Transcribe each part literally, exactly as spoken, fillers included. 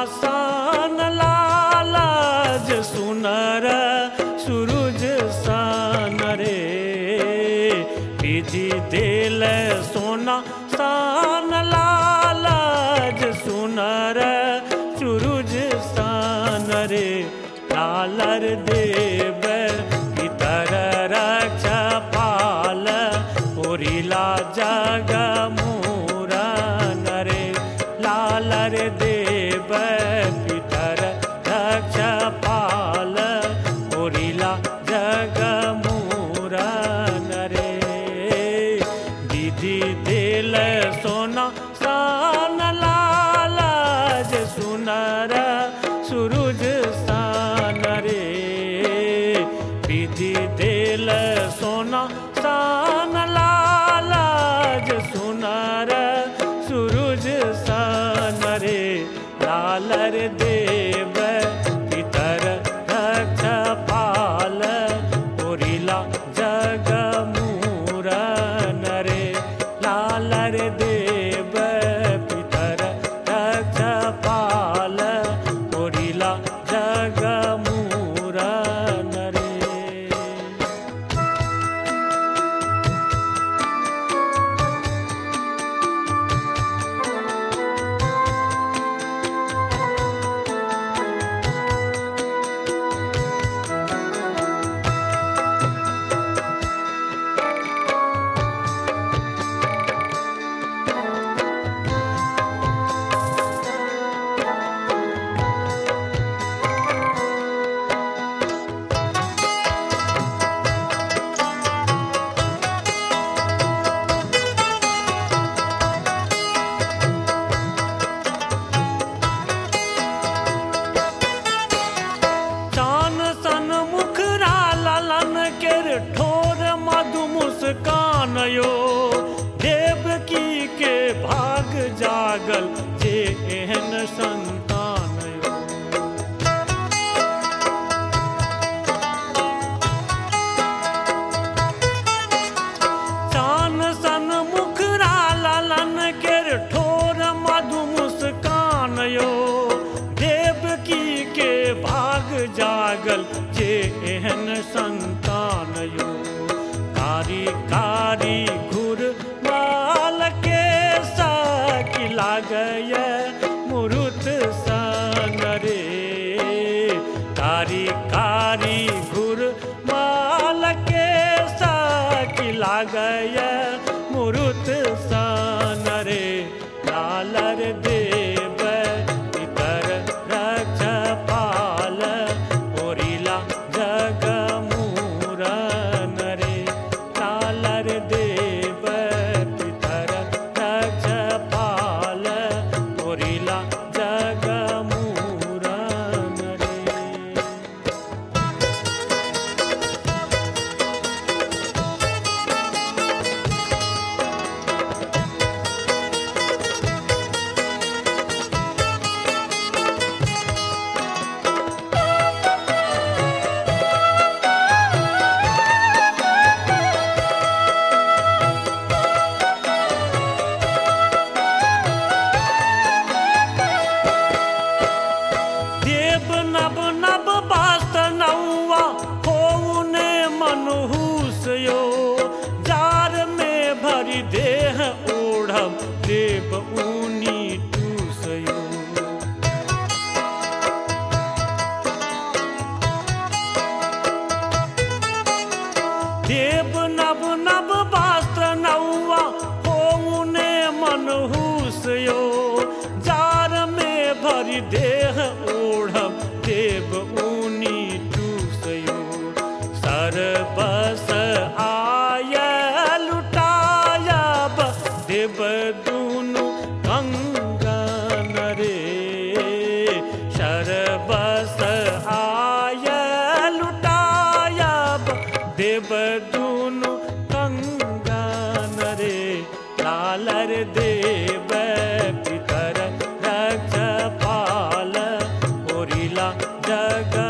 सान लालज सुनर सूरज सान रे विधि देल सोना सान लालज सुनर सूरज सान रे लालर देव पितर रक्षा पाल ओरिला जग मूरन रे लालर देव पितर रक्षा पाल ओरिला जग मूरन रे विधि देल सोना सान लालज सुनर सूरज सान रे विधि देल सोना सान लालज सुनर सूरज सान रे लालर देव पितर रक्षा पाल ओरिला जग मूरन रे लालर देव पितर रक्षा पाल ओरिला जग मूरन रे। ठोर मधु मुस्कान यो देवकी के भाग जागल जे एहन संतान यो चान सन मुखरा लालन के ठोर मधु मुस्कान यो देवकी के भाग जागल जे एहन संतान यो कारी कारी घुर बाल के साकी लागय मुरुत सन रे कारी कारी घुर बाल के साकी लागय मुरुत सन रे लालर देव पितर रक्षा पाल ओरिला जग मूरन रे लालर देव पितर रक्षा पाल ओरिला जग मूरन रे। नब नब बास्त नौआ होने मनहूस यो जार में भरी देह ओढ़ब देव ऊनी टूस यो देव नब नब बास्त नौआ होने मनहूस यो जार में भरी देह ओढ़ब देव ऊनी टूसयो सरबस आय लुटायब देव दूनु कंगन रे सरबस आय लुटायब देव दूनु कंगन रे लालर देव पितर रक्षा पाल ओरिला जग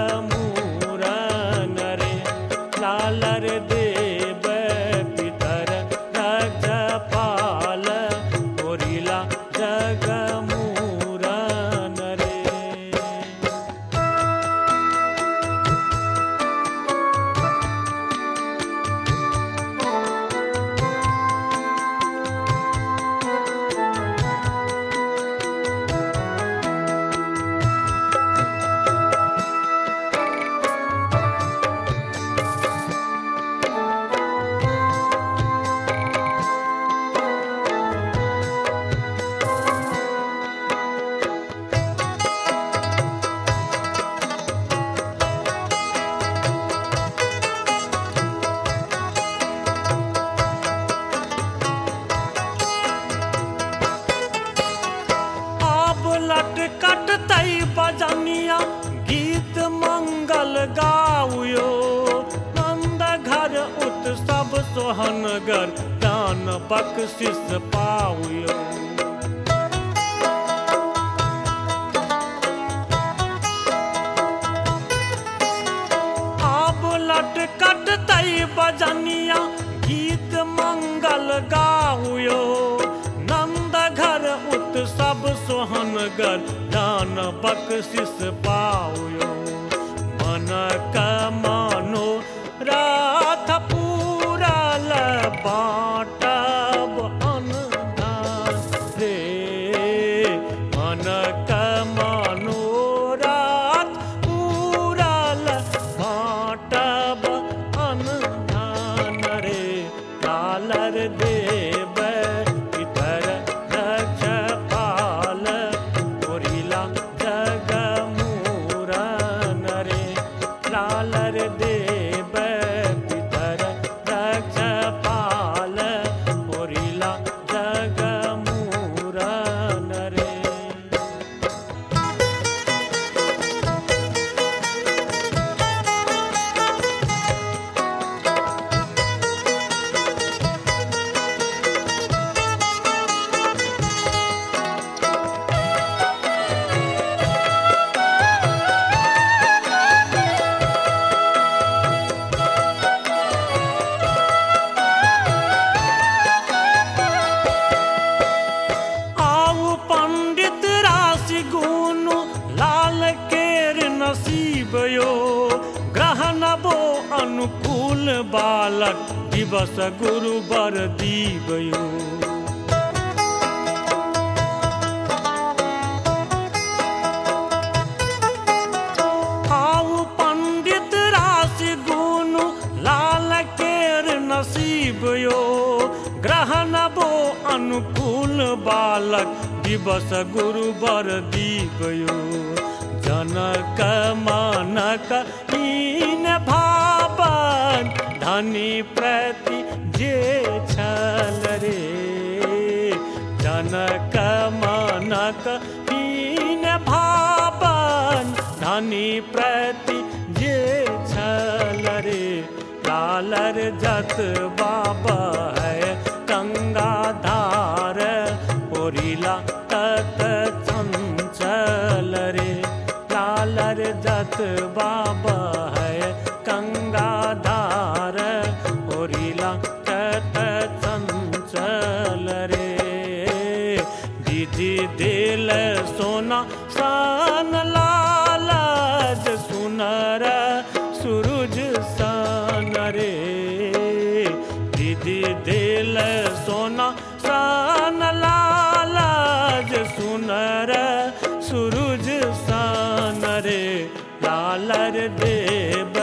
कटतई बजनिया गीत मंगल गाउयो। नंद घर उत्सव सोहनगर दान बख्शिश पाउयो। अब लटकट तई बजनिया गीत मंगल गाउयो। नंद घर उत्सव सोहनगर दान बख्शिश पाउयो। मन का मानो रात पूरल बाटब अनदान रे। मन का मानो रात पूरल बाटब अनदान रे। लालर देव इतर दक्ष पाल पुरिला जग मूरन रे। लालर देव पितर दक्ष पाल पुरिला जग मूरन रे। आउ पंडित राशि गुनु लाल केर नसीब यो। ग्रहणबो अनुकूल बालक दिवस गुरु बर दीब यो। आउ पंडित राशि गुनु लाल केर नसीब यो। ग्रहणबो अनुकूल बालक दिवस गुरु बर दीब यो। जनक मानक हीन भावन धनी प्रति जे छल रे। जनक मानक हीन भावन धनी प्रति जे छल रे। लालर जत बाबा है गंगा धार पुरिला तत चंचल रे। लालर जत बाबा है गंगा धार पुरिला तत चंचल रे। दीदी दिल सोना सन लालज सुनर सूरज सन रे। दीदी दिल सोना सन लालज सुनर सूरज सन रे। लालर देव